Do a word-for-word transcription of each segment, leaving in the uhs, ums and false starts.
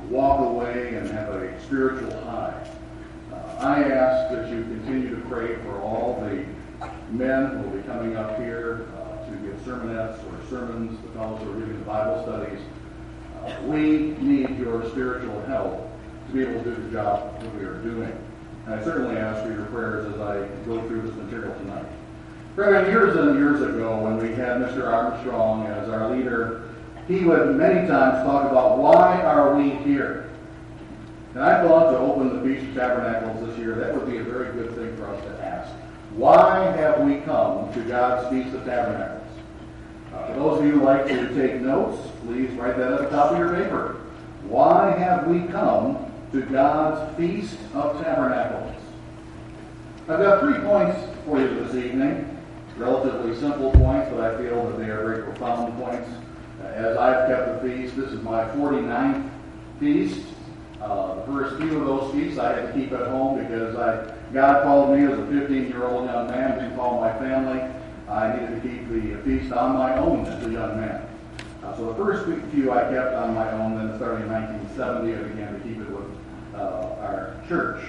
walk away and have a spiritual high. Uh, I ask that you continue to pray for all the men who will be coming up here uh, to give sermonettes or sermons, the fellows who are reading the Bible studies. Uh, we need your spiritual help to be able to do the job that we are doing. And I certainly ask for your prayers as I go through this material tonight. Brethren, years and years ago when we had Mister Armstrong as our leader, he would many times talk about why are we here? And I thought to open the Feast of Tabernacles this year, that would be a very good thing for us to ask. Why have we come to God's Feast of Tabernacles? Uh, for those of you who like to take notes, please write that at the top of your paper. Why have we come to God's Feast of Tabernacles? I've got three points for you this evening. Relatively simple points, but I feel that they are very profound points. Uh, as I've kept the feast, this is my forty-ninth feast. Uh, the first few of those feasts I had to keep at home because I, God called me as a fifteen-year-old young man, didn't call my family. I needed to keep the feast on my own as a young man. Uh, so the first few I kept on my own, then starting in nineteen seventy, I began to keep it with uh, our church.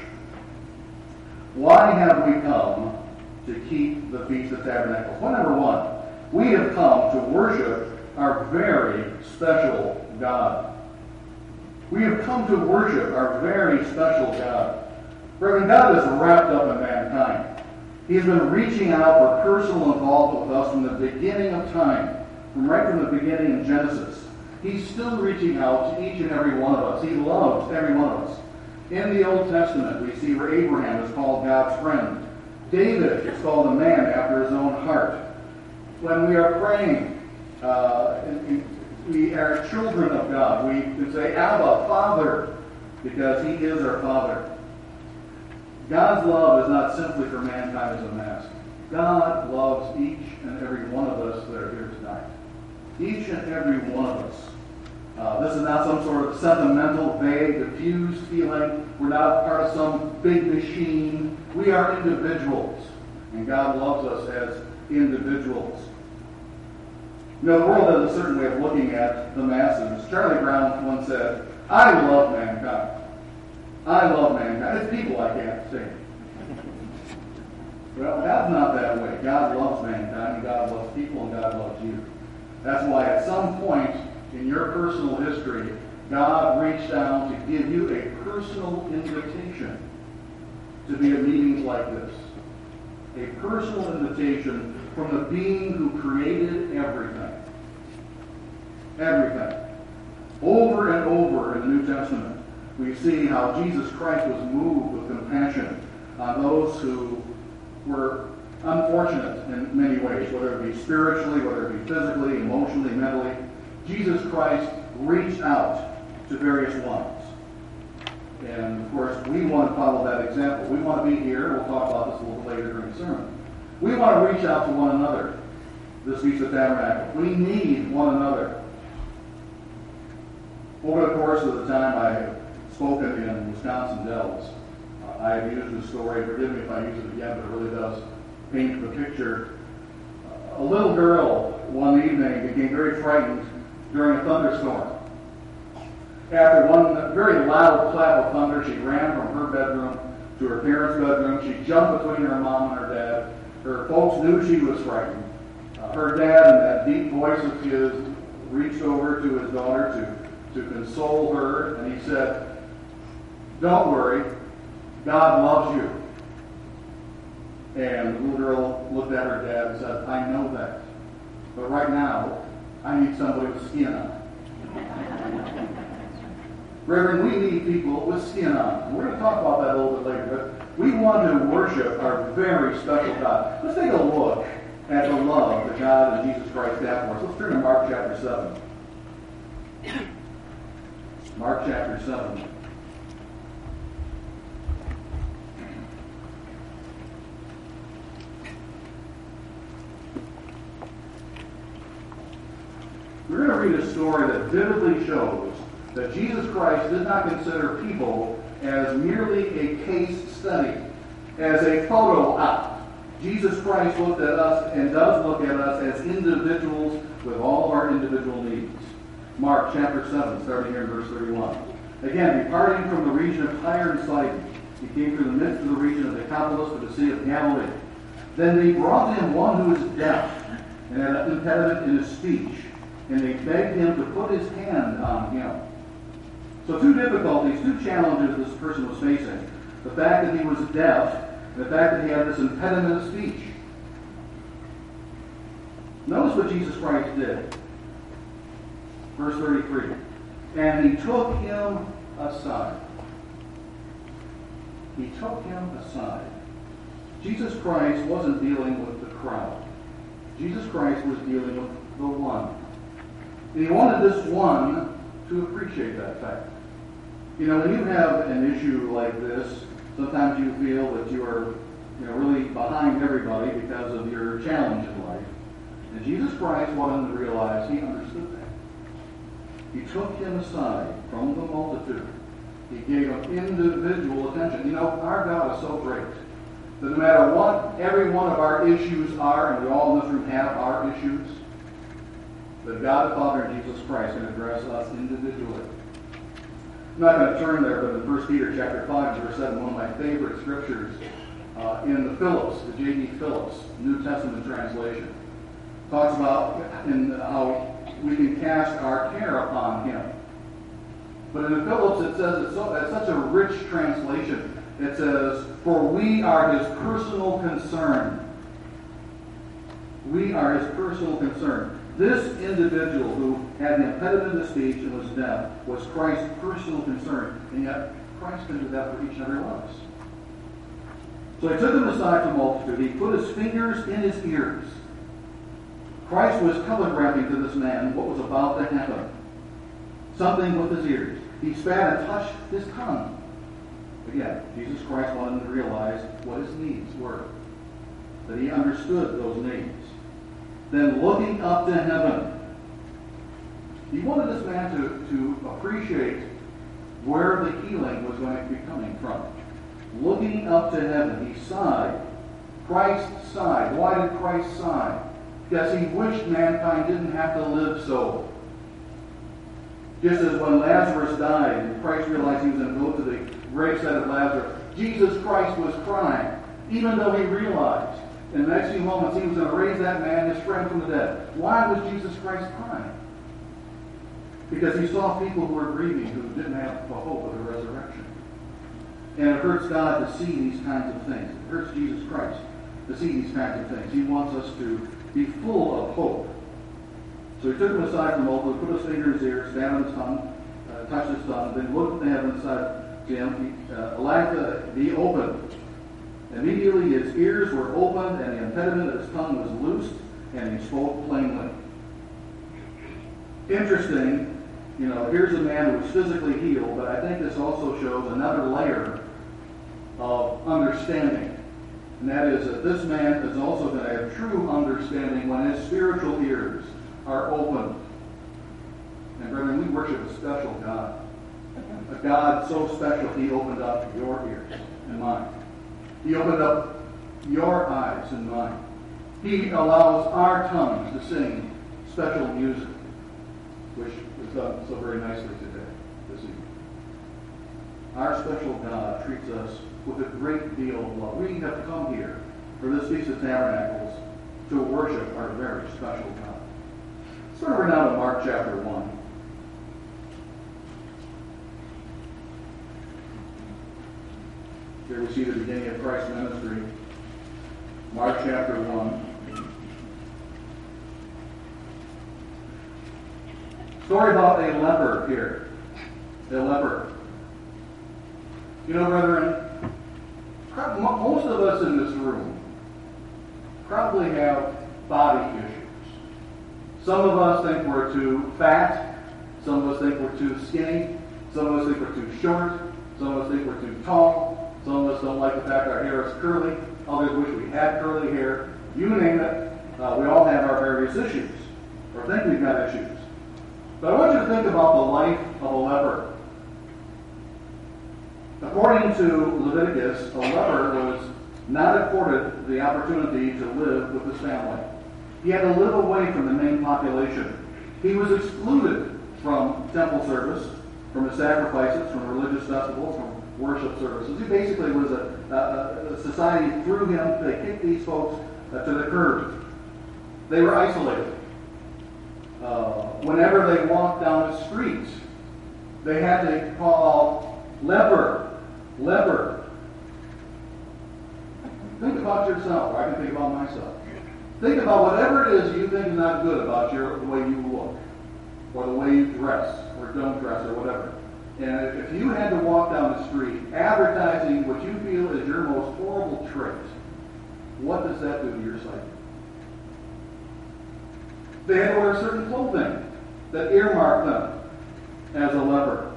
Why have we come to keep the Feast of Tabernacles? Point number one, we have come to worship our very special God. We have come to worship our very special God. Brethren, God is wrapped up in mankind. He has been reaching out for personal involvement with us from the beginning of time, from right from the beginning in Genesis. He's still reaching out to each and every one of us. He loves every one of us. In the Old Testament, we see where Abraham is called God's friend. David is called a man after his own heart. When we are praying, uh, we are children of God. We can say, Abba, Father, because He is our Father. God's love is not simply for mankind as a mass. God loves each and every one of us that are here tonight. Each and every one of us. Uh, this is not some sort of sentimental, vague, diffused feeling. We're not part of some big machine. We are individuals. And God loves us as individuals. You know, the world has a certain way of looking at the masses. Charlie Brown once said, I love mankind. I love mankind. It's people I can't stand. Well, God's not that way. God loves mankind, and God loves people, and God loves you. That's why at some point in your personal history, God reached down to give you a personal invitation to be at meetings like this. A personal invitation from the being who created everything. Everything. Over and over in the New Testament, we see how Jesus Christ was moved with compassion on those who were unfortunate in many ways, whether it be spiritually, whether it be physically, emotionally, mentally. Jesus Christ reached out to various ones. And, of course, we want to follow that example. We want to be here. We'll talk about this a little later during the sermon. We want to reach out to one another this Feast of Tabernacles. We need one another. Over the course of the time I have spoken in Wisconsin Dells, uh, I have used this story. Forgive me if I use it again, but it really does paint the picture. Uh, a little girl one evening became very frightened during a thunderstorm. After one very loud clap of thunder, she ran from her bedroom to her parents' bedroom. She jumped between her mom and her dad. Her folks knew she was frightened. Uh, her dad, in that deep voice of his, reached over to his daughter to, to console her, and he said, "Don't worry, God loves you." And the little girl looked at her dad and said, "I know that, but right now, I need somebody with skin on." Reverend, we need people with skin on. We're going to talk about that a little bit later, but we want to worship our very special God. Let's take a look at the love that God and Jesus Christ have for us. Let's turn to Mark chapter seven. Mark chapter seven. We're going to read a story that vividly shows that Jesus Christ did not consider people as merely a case study, as a photo op. Jesus Christ looked at us and does look at us as individuals with all of our individual needs. Mark chapter seven, starting here in verse thirty-one. Again, departing from the region of Tyre and Sidon, he came through the midst of the region of Decapolis to the Sea of Galilee. Then they brought him one who was deaf and had an impediment in his speech, and they begged him to put his hand on him. So two difficulties, two challenges this person was facing. The fact that he was deaf, and the fact that he had this impediment of speech. Notice what Jesus Christ did. Verse thirty-three. And he took him aside. He took him aside. Jesus Christ wasn't dealing with the crowd. Jesus Christ was dealing with the one. And he wanted this one to appreciate that fact. You know, when you have an issue like this, sometimes you feel that you are, you know, really behind everybody because of your challenge in life. And Jesus Christ wanted him to realize he understood that. He took him aside from the multitude. He gave him individual attention. You know, our God is so great that no matter what every one of our issues are, and we all in this room have our issues, that God the Father and Jesus Christ can address us individually. I'm not going to turn there, but in First Peter chapter five, verse seven, one of my favorite scriptures uh, in the Phillips, the J D Phillips New Testament translation, talks about in how we can cast our care upon him. But in the Phillips, it says, it's, so, it's such a rich translation. It says, for we are his personal concern. We are his personal concern. This individual who had an impediment of speech and was deaf was Christ's personal concern. And yet, Christ can do that for each and every one of us. So he took him aside from the multitude. He put his fingers in his ears. Christ was telegraphing to this man what was about to happen. Something with his ears. He spat and touched his tongue. Again, Jesus Christ wanted him to realize what his needs were. That he understood those needs. Then looking up to heaven, he wanted this man to, to appreciate where the healing was going to be coming from. Looking up to heaven, he sighed. Christ sighed. Why did Christ sigh? Because he wished mankind didn't have to live so. Just as when Lazarus died and Christ realized he was going to go to the graveside of Lazarus, Jesus Christ was crying, even though he realized in the next few moments he was going to raise that man, his friend, from the dead. Why was Jesus Christ crying? Because he saw people who were grieving who didn't have the hope of the resurrection. And it hurts God to see these kinds of things. It hurts Jesus Christ to see these kinds of things. He wants us to be full of hope. So he took him aside from the multitude, put his finger in his ear, spat on his tongue, uh, touched his tongue, then looked to heaven and said to him, uh, Elisha, be opened. Immediately his ears were opened, and the impediment of his tongue was loosed, and he spoke plainly. Interesting, you know, here's a man who was physically healed, but I think this also shows another layer of understanding. And that is that this man is also going to have true understanding when his spiritual ears are opened. And brethren, we worship a special God. A God so special, he opened up your ears and mine. He opened up your eyes and mine. He allows our tongues to sing special music, which is done so very nicely today, this evening. Our special God treats us with a great deal of love. We have come here for this Feast of Tabernacles to worship our very special God. Let's turn over now to Mark chapter one. Here we see the beginning of Christ's ministry. Mark chapter one. Story about a leper here. A leper. You know, brethren, most of us in this room probably have body issues. Some of us think we're too fat. Some of us think we're too skinny. Some of us think we're too short. Some of us think we're too tall. Some of us don't like the fact our hair is curly. Others wish we had curly hair. You name it, uh, we all have our various issues, or think we've got issues. But I want you to think about the life of a leper. According to Leviticus, a leper was not afforded the opportunity to live with his family. He had to live away from the main population. He was excluded from temple service. from his sacrifices, from religious festivals, from worship services. He basically was a, a, a society threw him, they kicked these folks uh, to the curb. They were isolated. Uh, whenever they walked down the streets, they had to call out, leper, leper. Think about yourself, or I can think about myself. Think about whatever it is you think is not good about your, the way you look, or the way you dress, or don't dress, or whatever. And if you had to walk down the street advertising what you feel is your most horrible trait, what does that do to your psyche? They had to wear certain clothing that earmarked them as a leper.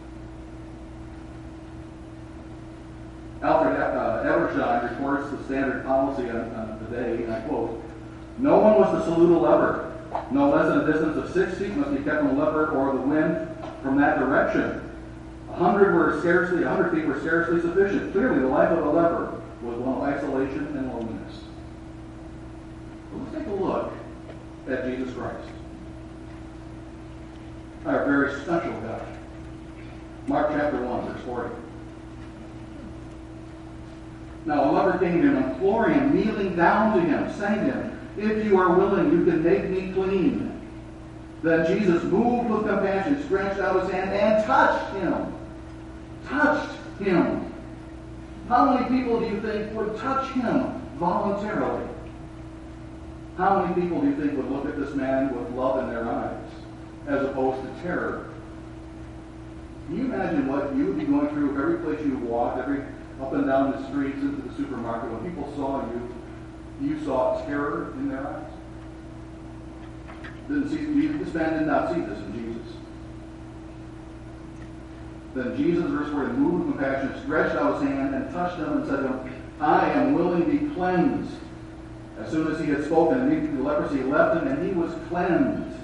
Alfred uh, Eversheim reports the standard policy on, on the day, and I quote, "No one was to salute a leper. No less than a distance of six feet must be kept from a leper or the wind from that direction. A hundred were scarcely, a hundred feet were scarcely sufficient. Clearly, the life of a leper was one of isolation and loneliness." Well, let's take a look at Jesus Christ, our very special God. Mark chapter one, verse forty. "Now a leper came to him, imploring him, kneeling down to him, saying to him, 'If you are willing, you can make me clean.' Then Jesus, moved with compassion, stretched out his hand and touched him." Touched him. How many people do you think would touch him voluntarily? How many people do you think would look at this man with love in their eyes as opposed to terror? Can you imagine what you would be going through every place you walked, every up and down the streets, into the supermarket, when people saw you, you saw terror in their eyes? Didn't see, this man did not see this in Jesus. Then Jesus, verse forty, moved with compassion, stretched out his hand and touched him and said to him, "I am willing, be cleansed." As soon as he had spoken, immediately the leprosy left him, and he was cleansed.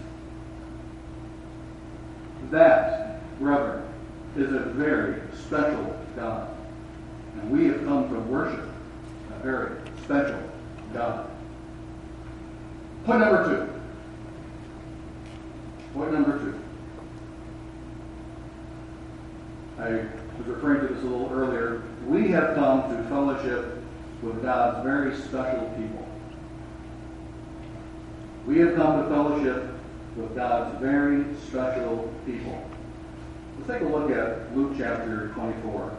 That, brethren, is a very special God. And we have come to worship a very special God. Point number two. Point number two. I was referring to this a little earlier. We have come to fellowship with God's very special people. We have come to fellowship with God's very special people. Let's take a look at Luke chapter twenty-four.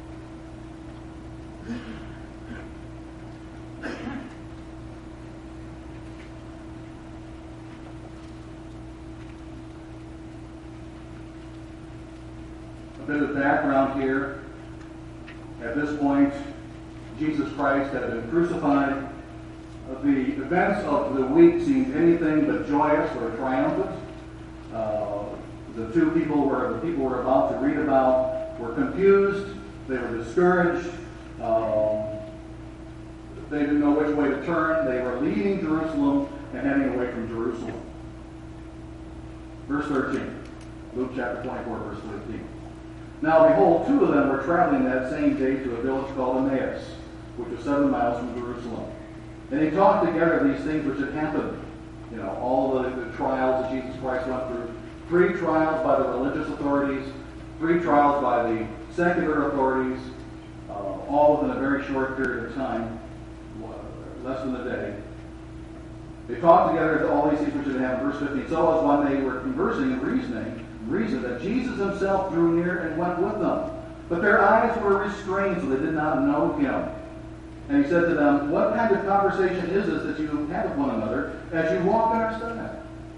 A bit of background here. At this point, Jesus Christ had been crucified. The events of the week seemed anything but joyous or triumphant. Uh, the two people were the people we're about to read about were confused. They were discouraged. Um, they didn't know which way to turn. They were leaving Jerusalem and heading away from Jerusalem. Verse thirteen, Luke chapter twenty-four, verse thirteen. "Now behold, two of them were traveling that same day to a village called Emmaus, which was seven miles from Jerusalem. And they talked together these things which had happened." You know, all the, the trials that Jesus Christ went through. Three trials by the religious authorities, three trials by the secular authorities, uh, all within a very short period of time, less than a day. They talked together all these things which had happened. Verse fifteen, "So as when they were conversing and reasoning, reasoned that Jesus himself drew near and went with them. But their eyes were restrained, so they did not know him. And he said to them, 'What kind of conversation is this that you have with one another as you walk on our side?'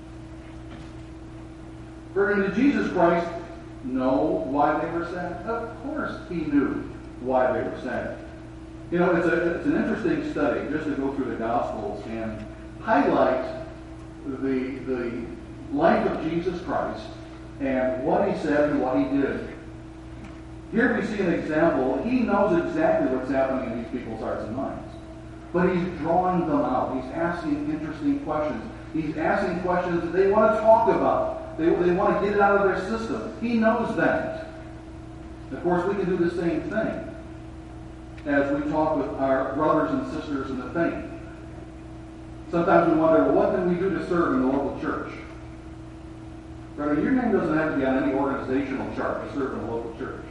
For did Jesus Christ know why they were sad? Of course he knew why they were sad. You know, it's, a, it's an interesting study just to go through the Gospels and highlight the, the life of Jesus Christ and what he said and what he did. Here we see an example. He knows exactly what's happening in these people's hearts and minds. But he's drawing them out. He's asking interesting questions. He's asking questions that they want to talk about. They, they want to get it out of their system. He knows that. Of course, we can do the same thing as we talk with our brothers and sisters in the faith. Sometimes we wonder, well, what can we do to serve in the local church? Brother, your name doesn't have to be on any organizational chart to serve in a local church.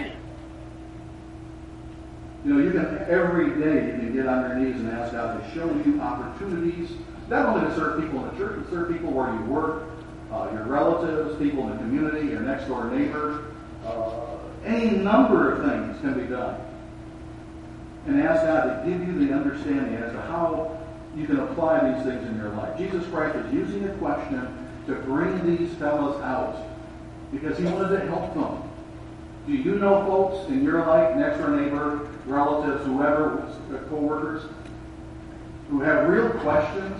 You know, you can, every day you can get on your knees and ask God to show you opportunities, not only to serve people in the church, but serve people where you work, uh, your relatives, people in the community, your next door neighbor. Uh, any number of things can be done. And ask God to give you the understanding as to how you can apply these things in your life. Jesus Christ was using a question to bring these fellows out because he wanted to help them. Do you know folks in your life, next door neighbor, relatives, whoever, co-workers, who have real questions?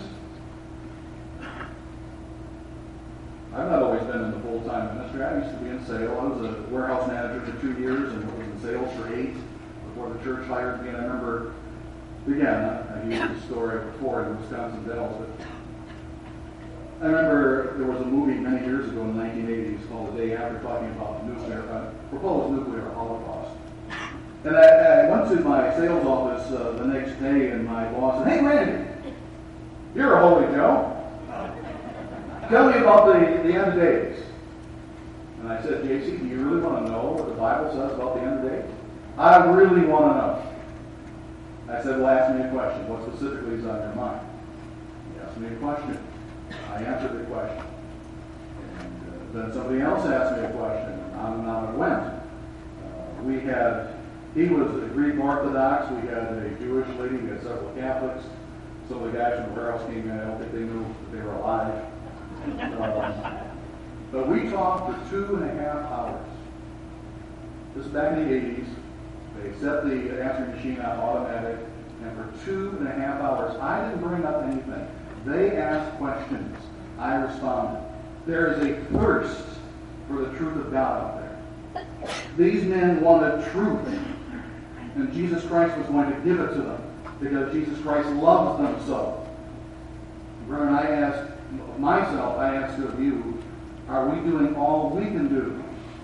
I've not always been in the full-time ministry. I used to be in sales. I was a warehouse manager for two years and was in sales for eight before the church hired me. And I remember, again, I've used this story before in Wisconsin Dells, but I remember there was a movie many years ago in the nineteen eighties called The Day After, talking about nuclear, uh, proposed nuclear holocaust. And I, I went to my sales office uh, the next day, and my boss said, "Hey, Randy, you're a holy Joe. Tell me about the, the end of days." And I said, "J C, do you really want to know what the Bible says about the end of days?" "I really want to know." I said, "Well, ask me a question. What specifically is on your mind?" He asked me a question. I answered the question. And uh, then somebody else asked me a question, and on and on it went. Uh, we had, he was a Greek Orthodox, we had a Jewish lady, we had several Catholics. Some of the guys from the warehouse came in, I don't think they knew that they were alive. Um, but we talked for two and a half hours. This is back in the eighties. They set the answering machine on automatic, and for two and a half hours, I didn't bring up anything. They asked questions. I responded. There is a thirst for the truth of God out there. These men wanted truth, and Jesus Christ was going to give it to them because Jesus Christ loves them so. Brethren, I ask myself, I ask of you, are we doing all we can do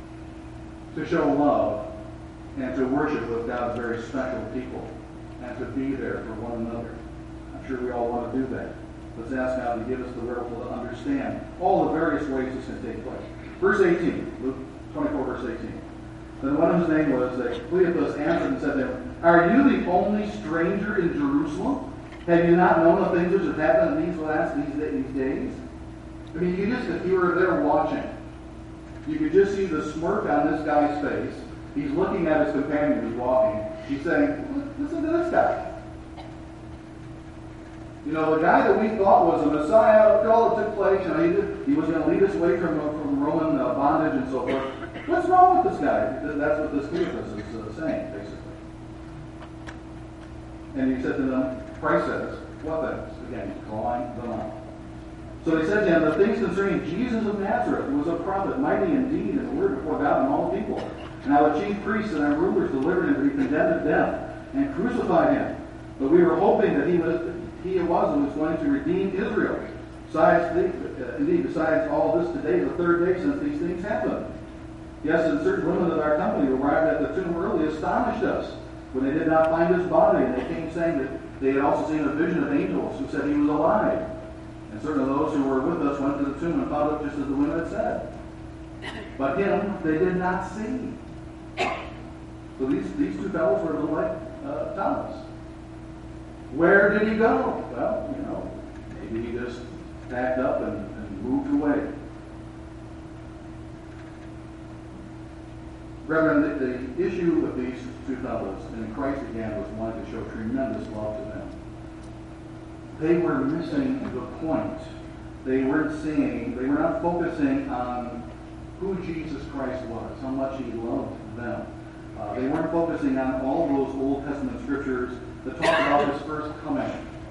to show love and to worship with God's very special people and to be there for one another? I'm sure we all want to do that. Let's ask God to give us the wherewithal to understand all the various ways this can take place. Verse eighteen, Luke twenty-four, verse eighteen. Then one whose name was uh, Cleopas answered and said to him, "Are you the only stranger in Jerusalem? Have you not known the things which have happened in these last these, these days?" I mean, you just, if you were there watching, you could just see the smirk on this guy's face. He's looking at his companion who's walking. He's saying, "Listen to this guy. You know, the guy that we thought was a Messiah, all that took place, you know, he, did, he was going to lead us away from, from Roman uh, bondage and so forth. What's wrong with this guy?" That's what this Cleopas is uh, saying, basically. And he said to them, Christ says, what things? Again, he's drawing them out. So he said to him, "The things concerning Jesus of Nazareth, who was a prophet, mighty in deed and word before God and all the people. And how the chief priests and our rulers delivered him to be condemned to death and crucified him. But we were hoping that he was he it was who was going to redeem Israel. Besides, the, uh, indeed, besides all this today, the third day since these things happened. Yes, and certain women of our company who arrived at the tomb early astonished us when they did not find his body, and they came saying that they had also seen a vision of angels who said he was alive. And certain of those who were with us went to the tomb and found it just as the women had said. But him they did not see." So these, these two fellows were a little like uh, Thomas. Where did he go? Well, you know, maybe he just packed up and, and moved away. Brethren, the, the issue with these two fellows, and Christ again was wanting to show tremendous love to them. They were missing the point. They weren't seeing, they were not focusing on who Jesus Christ was, how much he loved them. Uh, they weren't focusing on all those Old Testament scriptures that talk about his first coming.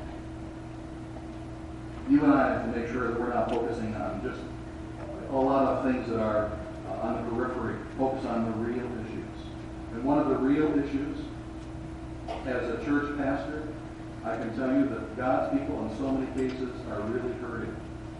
You and I have to make sure that we're not focusing on just a lot of things that are uh, on the periphery. Focus on the real issues. And one of the real issues, as a church pastor, I can tell you that God's people in so many cases are really hurting.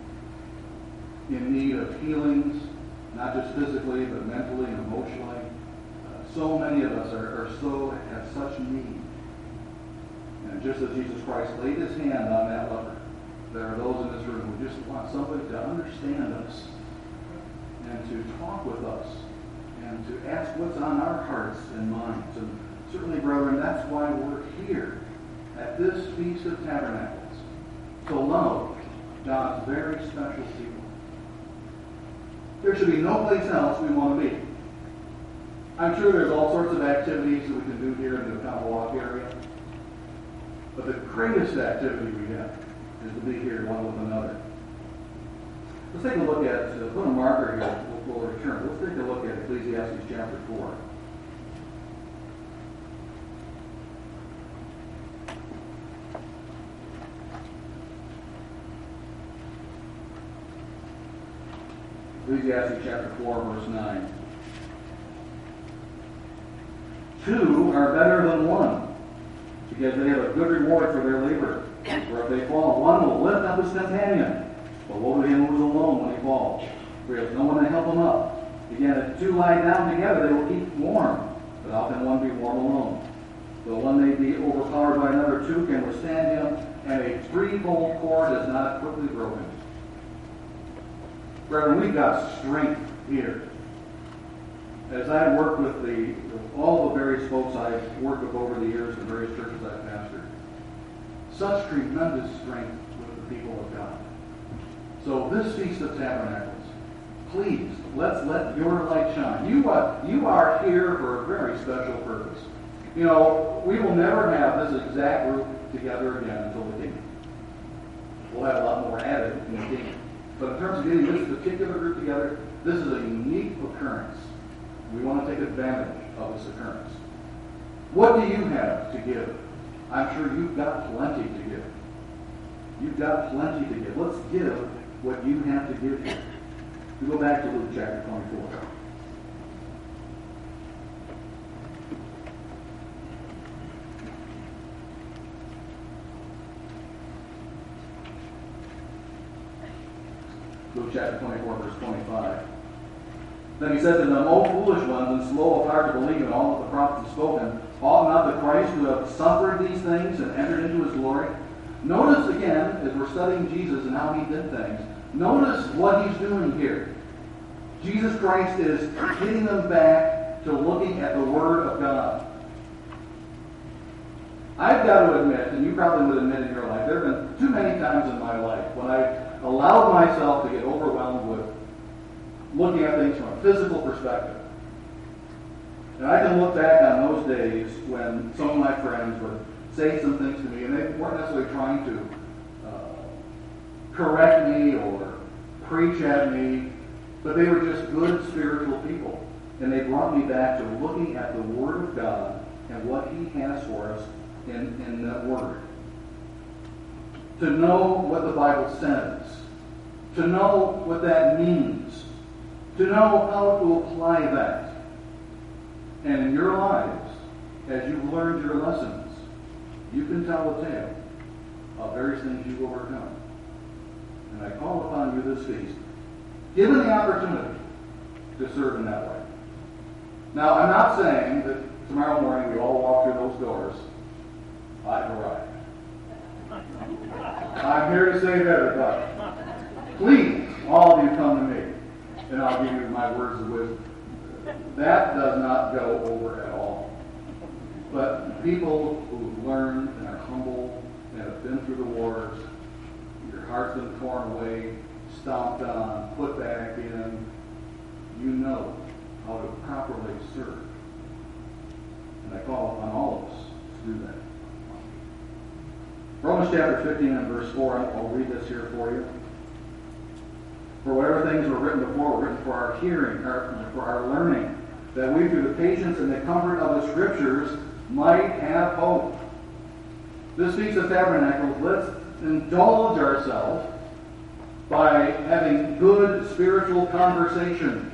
In need of healings, not just physically, but mentally and emotionally. Uh, so many of us are, are so have such need. And just as Jesus Christ laid his hand on that leper, there are those in this room who just want somebody to understand us and to talk with us and to ask what's on our hearts and minds. And certainly, brethren, that's why we're here at this Feast of Tabernacles, to love God's very special people. There should be no place else we want to be. I'm sure there's all sorts of activities that we can do here in the Commonwealth area. But the greatest activity we have is to be here one with another. Let's take a look at, uh, put a marker here, we'll, we'll return. Let's take a look at Ecclesiastes chapter four. Ecclesiastes chapter four, verse nine. Two are better than one, because they have a good reward for their labor. For if they fall, one will lift up his companion. But woe to him who is alone when he falls, for he has no one to help him up. Again, if two lie down together, they will keep warm. But how can one be warm alone? Though one may be overpowered by another, two can withstand him, and a threefold cord is not quickly broken. Brethren, we've got strength here. As I work with the with all the various folks I've worked with over the years, the various churches I've pastored, such tremendous strength with the people of God. So this Feast of Tabernacles, please, let's let your light shine. You are, you are here for a very special purpose. You know, we will never have this exact group together again until the kingdom. We'll have a lot more added in the kingdom. But in terms of getting this particular group together, this is a unique occurrence. We want to take advantage of this occurrence. What do you have to give? I'm sure you've got plenty to give. You've got plenty to give. Let's give what you have to give here. We go back to Luke chapter twenty-four. Luke chapter twenty-four, verse twenty-five. Then he said to them, O foolish ones, and slow of heart to believe in all that the prophets have spoken, ought not the Christ to have suffered these things and entered into his glory? Notice again, as we're studying Jesus and how he did things, notice what he's doing here. Jesus Christ is getting them back to looking at the Word of God. I've got to admit, and you probably would admit in your life, there have been too many times in my life when I allowed myself to get overwhelmed with looking at things from a physical perspective. And I can look back on those days when some of my friends would say some things to me, and they weren't necessarily trying to uh, correct me or preach at me, but they were just good spiritual people. And they brought me back to looking at the Word of God and what he has for us in, in that Word. To know what the Bible says. To know what that means. To know how to apply that. And in your lives, as you've learned your lessons, you can tell a tale of various things you've overcome. And I call upon you this feast, given the opportunity, to serve in that way. Now, I'm not saying that tomorrow morning we all walk through those doors. I've arrived. I'm here to save everybody. Please, all of you come to me, and I'll give you my words of wisdom. That does not go over at all. But people who learn and are humble and have been through the wars, your heart's been torn away, stomped on, put back in, you know how to properly serve. And I call upon all of us to do that. Romans chapter fifteen and verse four, I'll read this here for you. For whatever things were written before were written for our hearing, or for our learning, that we through the patience and the comfort of the Scriptures might have hope. This Feast of Tabernacles, let's indulge ourselves by having good spiritual conversation.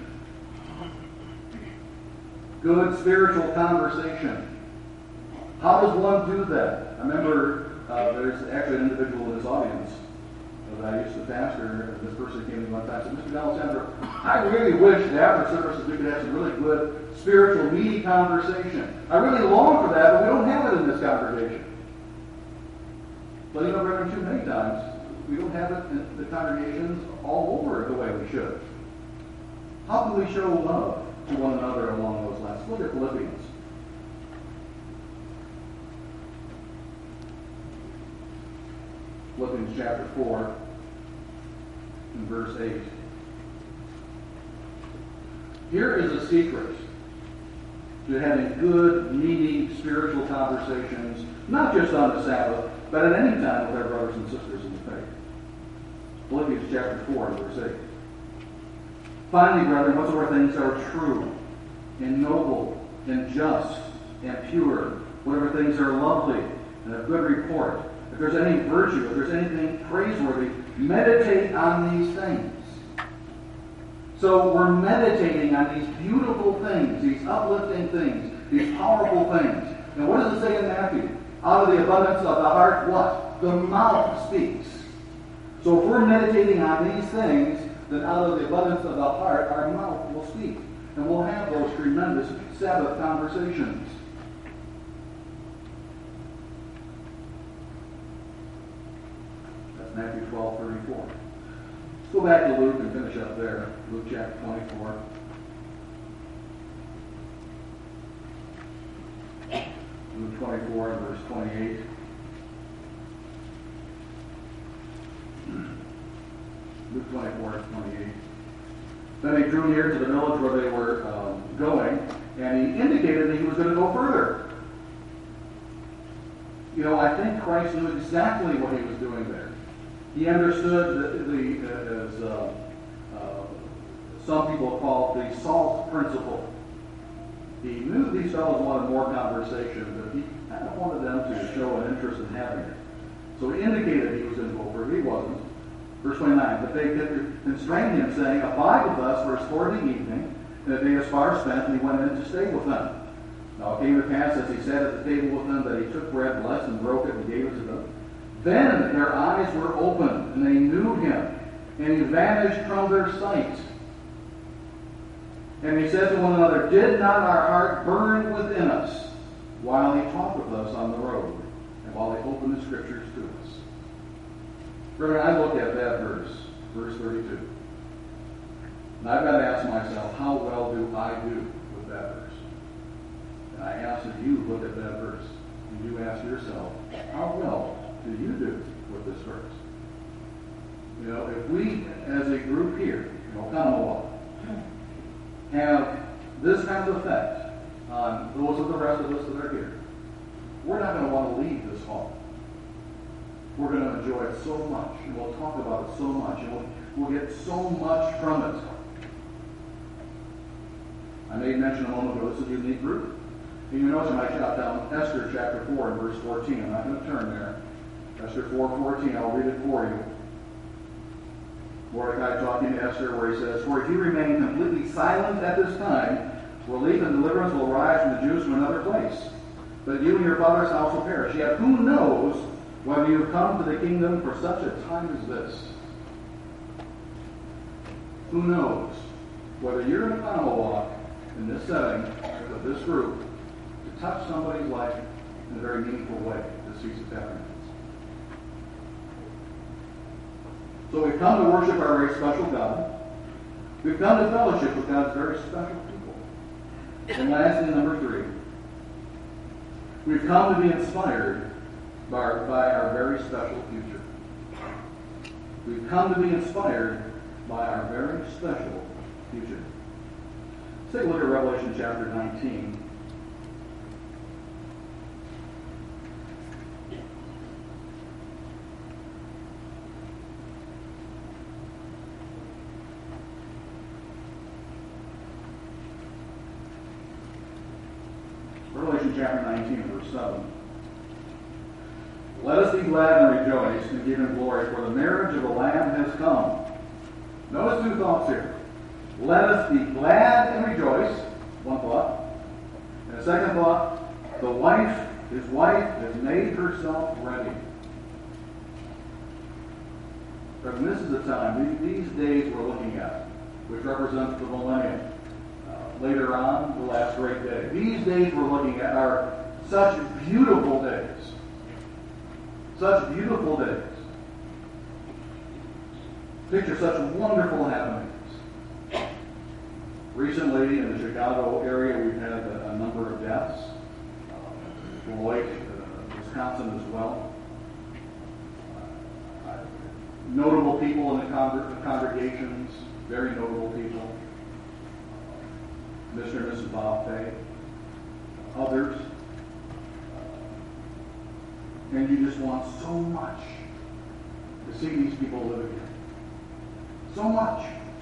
Good spiritual conversation. How does one do that? I remember uh, there's actually an individual in this audience that I used to pastor, and this person came to me one time and said, Mister D'Alessandro, I really wish that after services we could have some really good spiritual, meaty conversation. I really long for that, but we don't have it in this congregation. But you know, Reverend, too many times, we don't have it in the congregations all over the way we should. How can we show love to one another along those lines? Look at Philippians. Philippians chapter four and verse eight. Here is a secret to having good, meaty, spiritual conversations, not just on the Sabbath, but at any time with our brothers and sisters in the faith. Philippians chapter four and verse eight. Finally, brethren, whatsoever things are true, and noble, and just, and pure, whatever things are lovely, and of good report, if there's any virtue, if there's anything praiseworthy, meditate on these things. So we're meditating on these beautiful things, these uplifting things, these powerful things. And what does it say in Matthew? Out of the abundance of the heart, what? The mouth speaks. So if we're meditating on these things, then out of the abundance of the heart, our mouth will speak. And we'll have those tremendous Sabbath conversations. That's Matthew twelve thirty-four. Let's go back to Luke and finish up there. Luke chapter twenty-four. Luke twenty-four and verse twenty-eight. Luke twenty-four and twenty-eight. Then he drew near to the village where they were um, going, and he indicated that he was going to go further. You know, I think Christ knew exactly what he was doing there. He understood the, the uh, as uh, uh, some people call it the salt principle. He knew these fellows wanted more conversation, but he kind of wanted them to show an interest in having it. So he indicated he was going to go further. He wasn't. Verse twenty-nine, but they constrained him, saying, abide with us, for it's toward the evening, and the day is far spent, and he went in to stay with them. Now it came to pass, as he sat at the table with them, that he took bread, blessed, and broke it, and gave it to them. Then their eyes were opened, and they knew him, and he vanished from their sight. And he said to one another, did not our heart burn within us while he talked with us on the road, and while he opened the Scriptures to us? Brethren, I look at that verse, verse thirty-two. And I've got to ask myself, how well do I do with that verse? And I ask that you look at that verse, and you ask yourself, how well do you do with this verse? You know, if we, as a group here, in Oconomowoc, have this kind of effect on those of the rest of us that are here, we're not going to want to leave this hall. We're going to enjoy it so much, and we'll talk about it so much, and we'll, we'll get so much from it. I made mention a moment ago, this is a unique group. And you notice I might jot down Esther chapter four and verse fourteen. I'm not going to turn there. Esther four fourteen, I'll read it for you. Mordecai talking to Esther where he says, for if you remain completely silent at this time, relief and deliverance will rise from the Jews from another place. But you and your father's house will perish. Yet who knows whether you have come to the kingdom for such a time as this? Who knows whether you're in a Oconomowoc in this setting with this group to touch somebody's life in a very meaningful way this Feast of Tabernacles. So we've come to worship our very special God. We've come to fellowship with God's very special people. And lastly, number three, we've come to be inspired by our, by our very special future. We've come to be inspired by our very special future. Let's take a look at Revelation chapter nineteen. Revelation chapter nineteen, verse seven. Let us be glad and rejoice and give him glory, for the marriage of the Lamb has come. Notice two thoughts here. Let us be glad and rejoice, one thought. And a second thought, the wife, his wife, has made herself ready. But this is the time, these days we're looking at, which represents the millennium. Uh, later on, the last great day. These days we're looking at are such beautiful days. Such beautiful days. Picture such wonderful happenings. Recently, in the Chicago area, we've had a, a number of deaths. Uh, Beloit, uh, Wisconsin as well. Uh, notable people in the con- congregations, very notable people. Mister and Missus Bob Fay. Others. Uh, and you just want so much to see these people live again. So much.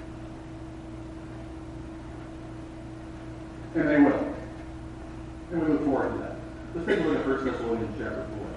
And they will. And we look forward to that. Let's take a look at First Thessalonians chapter four.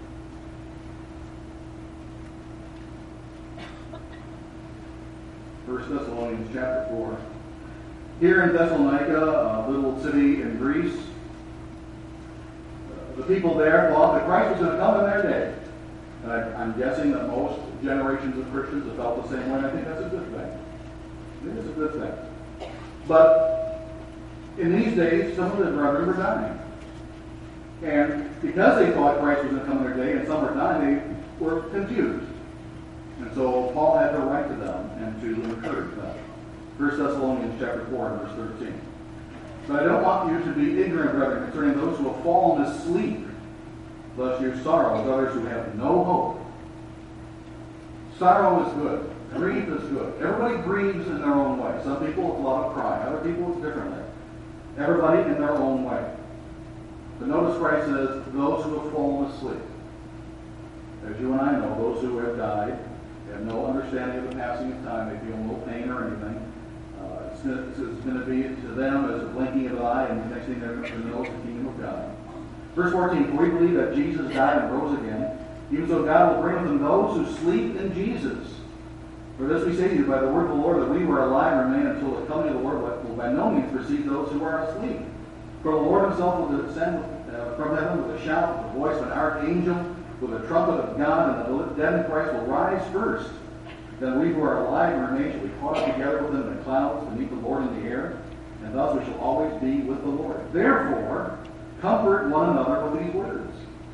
First Thessalonians chapter four. Here in Thessalonica, a little city in Greece, uh, the people there thought that Christ was going to come in their day. And I, I'm guessing that most generations of Christians have felt the same way, and I think that's a good thing. It is a good thing. But in these days, some of the brethren were dying. And because they thought Christ was going to come in their day, and some were dying, they were confused. And so Paul had to write to them and to encourage them. First Thessalonians chapter four, verse thirteen. But I don't want you to be ignorant, brethren, concerning those who have fallen asleep, lest you sorrow as others who have no hope. Sorrow is good. Grief is good. Everybody grieves in their own way. Some people with a lot of cry. Other people it's differently. Everybody in their own way. But notice Christ says, those who have fallen asleep. As you and I know, those who have died have no understanding of the passing of time. They feel no pain or anything. Uh, it's, it's going to be to them as a blinking of an eye, and the next thing they're going to know is the kingdom of God. Verse fourteen, for we believe that Jesus died and rose again, even so God will bring with him those who sleep in Jesus. For this we say to you by the word of the Lord, that we who are alive and remain until the coming of the Lord will by no means precede those who are asleep. For the Lord himself will descend uh, from heaven with a shout, with the voice of an archangel, with a trumpet of God, and the dead in Christ will rise first. Then we who are alive and remain shall be caught up together with them in the clouds to meet the Lord in the air, and thus we shall always be with the Lord. Therefore, comfort one another with these words.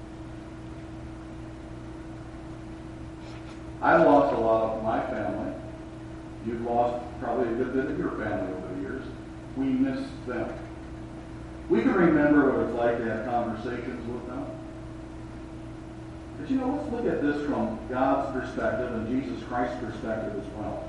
I lost a lot of my family. You've lost probably a good bit of your family over the years. We miss them. We can remember what it's like to have conversations with them. But you know, let's look at this from God's perspective and Jesus Christ's perspective as well.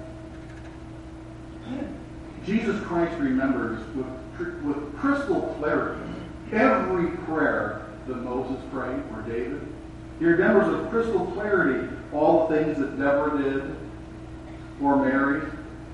Jesus Christ remembers with, with crystal clarity every prayer that Moses prayed or David. He remembers with crystal clarity all the things that Deborah did or Mary.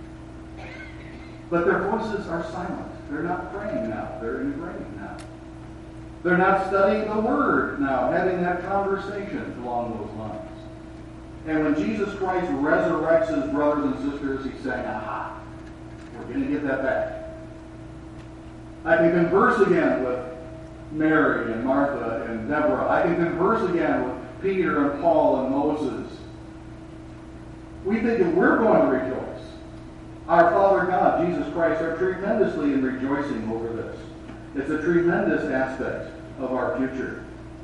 But their voices are silent. They're not praying now. They're in praying now. They're not studying the Word now, having that conversation along those lines. And when Jesus Christ resurrects his brothers and sisters, he's saying, aha, we're going to get that back. I can converse again with Mary and Martha and Deborah. I can converse again with Peter and Paul and Moses. We think that we're going to rejoice. Our Father God, Jesus Christ, are tremendously in rejoicing over this. It's a tremendous aspect of our future.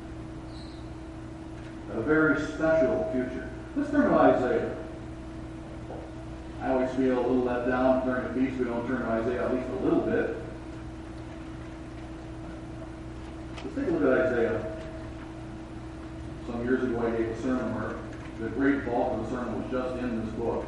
A very special future. Let's turn to Isaiah. I always feel a little let down during the feast we don't turn to Isaiah at least a little bit. Let's take a look at Isaiah. Some years ago I gave a sermon where the great bulk of the sermon was just in this book.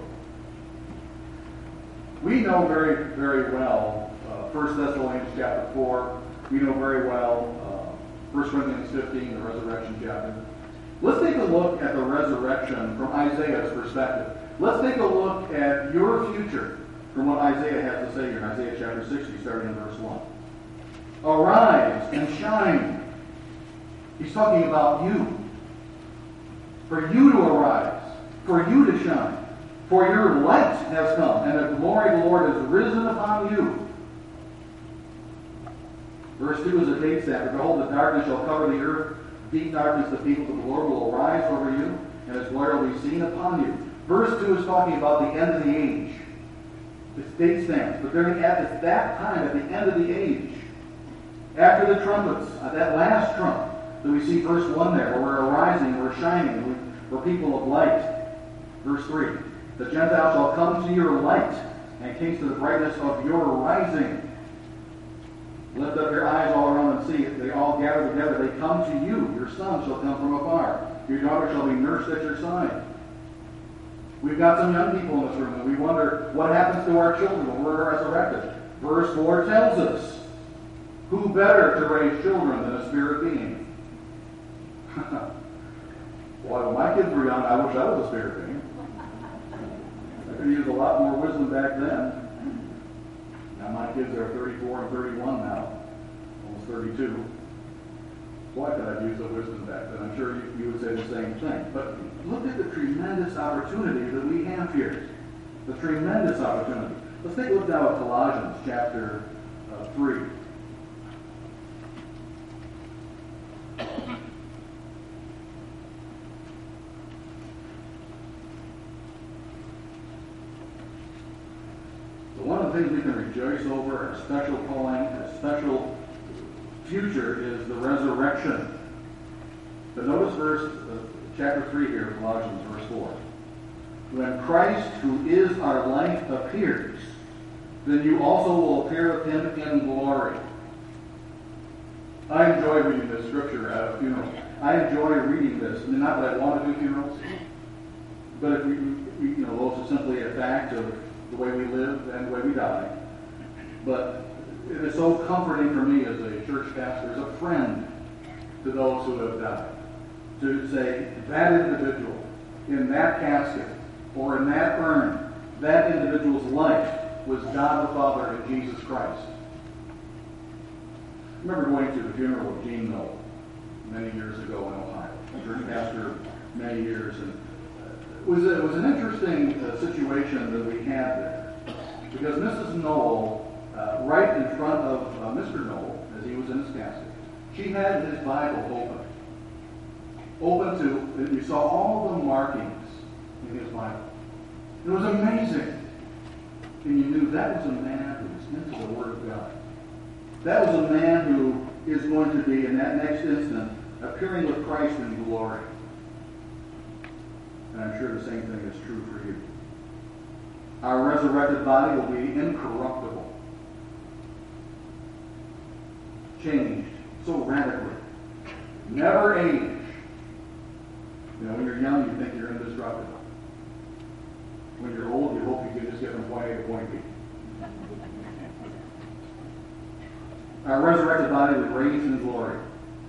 We know very, very well uh, First Thessalonians chapter four. We know very well uh, First Corinthians fifteen, the resurrection chapter. Let's take a look at the resurrection from Isaiah's perspective. Let's take a look at your future from what Isaiah has to say here in Isaiah chapter sixty, starting in verse one. Arise and shine. He's talking about you. For you to arise. For you to shine. For your light has come, and the glory of the Lord has risen upon you. Verse two is a date stamp. Behold, the darkness shall cover the earth, deep darkness the people, but the Lord will arise over you, and his glory will be seen upon you. Verse two is talking about the end of the age. It's date stamps, but during at that time, at the end of the age, after the trumpets, at that last trump, that we see verse one there, where we're arising, we're shining, we're people of light. Verse three, the Gentiles shall come to your light, and taste of the brightness of your rising. Lift up your eyes all around and see it. They all gather together. They come to you. Your son shall come from afar. Your daughter shall be nursed at your side. We've got some young people in this room, and we wonder what happens to our children when we're resurrected. Verse four tells us, who better to raise children than a spirit being? Boy, when my kids were young, I wish I was a spirit being. I could use a lot more wisdom back then. Now my kids are thirty-four and thirty-one now, almost thirty-two. Boy, could I use the wisdom back then. I'm sure you, you would say the same thing. But look at the tremendous opportunity that we have here. The tremendous opportunity. Let's take a look now at Colossians chapter uh, three. One of the things we can rejoice over, a special calling, a special future, is the resurrection. But notice verse, uh, chapter three here, Colossians, verse four. When Christ, who is our life, appears, then you also will appear with him in glory. I enjoy reading this scripture at a funeral. I enjoy reading this. I mean, not that I want to do funerals, but if we, we you know, those are simply a fact of the way we live and the way we die. But it is so comforting for me as a church pastor, as a friend to those who have died, to say that individual in that casket or in that urn, that individual's life was God the Father and Jesus Christ. I remember going to the funeral of Gene Knoll many years ago in Ohio. Church pastor many years, and it was a, it was an interesting uh, situation that we had there, because Missus Knoll, uh, right in front of uh, Mister Knoll, as he was in his casket, she had his Bible open, open to, and you saw all the markings in his Bible. It was amazing, and you knew that was a man who was into the Word of God. That was a man who is going to be, in that next instant, appearing with Christ in glory. And I'm sure the same thing is true for you. Our resurrected body will be incorruptible, changed so radically, never age. You know, when you're young, you think you're indestructible. When you're old, you hope you can just get from point A to point B. Our resurrected body was raised in glory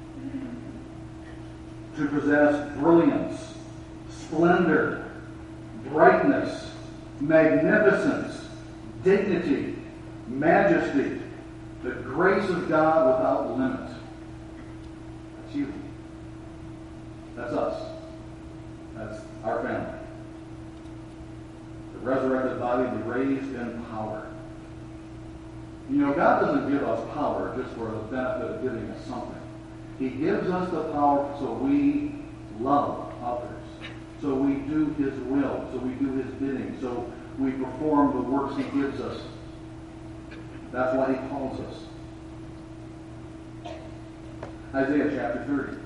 to possess brilliance, splendor, brightness, magnificence, dignity, majesty, the grace of God without limit. That's you. That's us. That's our family. The resurrected body be raised in power. You know, God doesn't give us power just for the benefit of giving us something. He gives us the power so we love others, so we do His will, so we do His bidding, so we perform the works He gives us. That's why He calls us. Isaiah chapter thirty.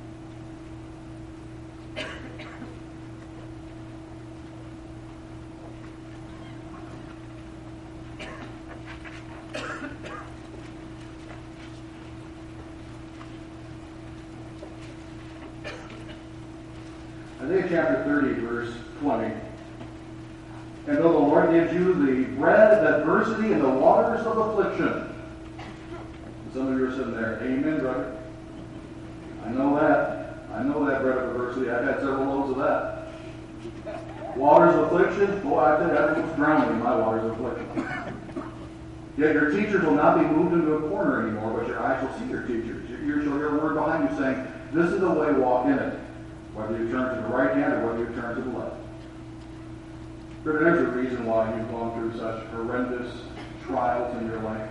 Isaiah chapter thirty, verse twenty. And though the Lord gives you the bread of adversity and the waters of affliction. Some of you are sitting there, amen, brother. I know that. I know that bread of adversity. I've had several loaves of that. Waters of affliction, boy, I tell you, everyone's drowning in my waters of affliction. Yet your teachers will not be moved into a corner anymore, but your eyes will see your teachers. Your ears shall hear a word behind you saying, this is the way, walk in it. Whether you turn to the right hand or whether you turn to the left. But there's a reason why you've gone through such horrendous trials in your life.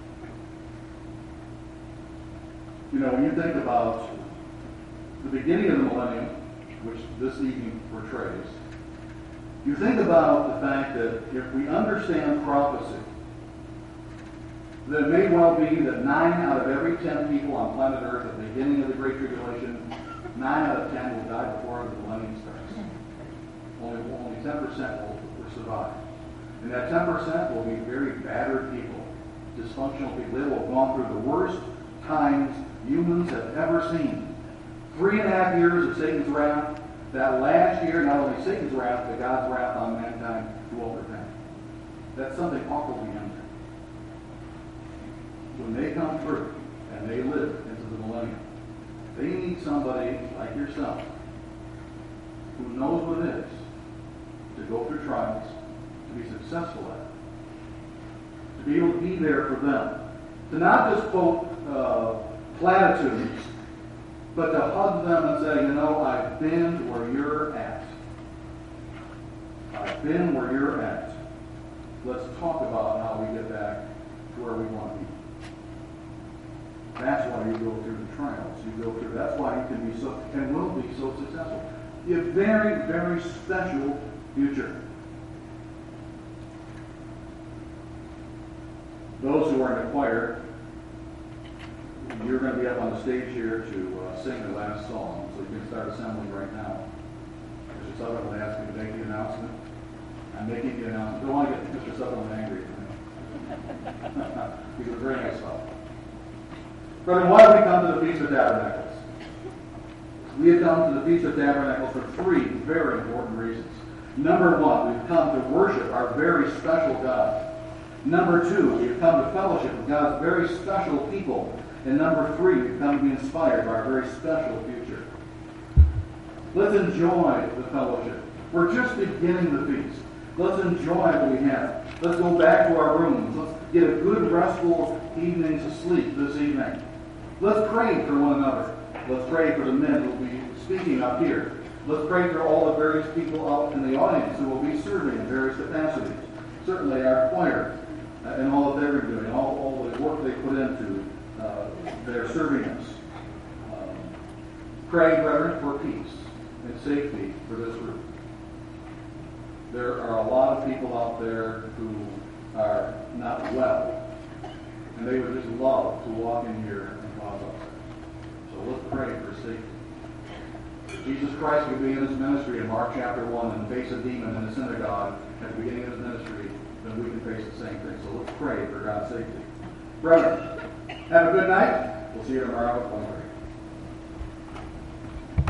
You know, when you think about the beginning of the millennium, which this evening portrays, you think about the fact that if we understand prophecy, that it may well be that nine out of every ten people on planet Earth at the beginning of the Great Tribulation, nine out of ten will die before the millennium starts. Only, only ten percent will, will survive. And that ten percent will be very battered people, dysfunctional people. They will have gone through the worst times humans have ever seen. Three and a half years of Satan's wrath. That last year, not only Satan's wrath, but God's wrath on mankind who won't repent. That's something awful beyond that. When they come through and they live into the millennium, they need somebody like yourself who knows what it is to go through trials, to be successful at it, to be able to be there for them, to not just quote uh, platitudes, but to hug them and say, you know, I've been where you're at. I've been where you're at. Let's talk about how we get back to where we want to be. That's why you go through the trials. You go through. That's why you can be so and will be so successful. You have a very, very special future. Those who are in the choir, you're going to be up on the stage here to uh, sing the last song, so you can start assembling right now. Mister Sutherland will ask me to make the announcement. I'm making the announcement. Don't want to get Mister Sutherland angry with me. He's a very nice fellow. Brethren, why have we come to the Feast of Tabernacles? We have come to the Feast of Tabernacles for three very important reasons. Number one, we've come to worship our very special God. Number two, we've come to fellowship with God's very special people. And number three, we've come to be inspired by our very special future. Let's enjoy the fellowship. We're just beginning the feast. Let's enjoy what we have. Let's go back to our rooms. Let's get a good restful evening to sleep this evening. Let's pray for one another. Let's pray for the men who will be speaking up here. Let's pray for all the various people out in the audience who will be serving in various capacities. Certainly our choir uh, and all that they're doing, all, all the work they put into uh, their serving us. Um, pray, brethren, for peace and safety for this group. There are a lot of people out there who are not well, and they would just love to walk in here and cause us. So let's pray for safety. Jesus Christ began his ministry in Mark chapter one and faced a demon in the synagogue at the beginning of his ministry, then we can face the same thing. So let's pray for God's safety. Brethren, have a good night. We'll see you tomorrow at one thirty.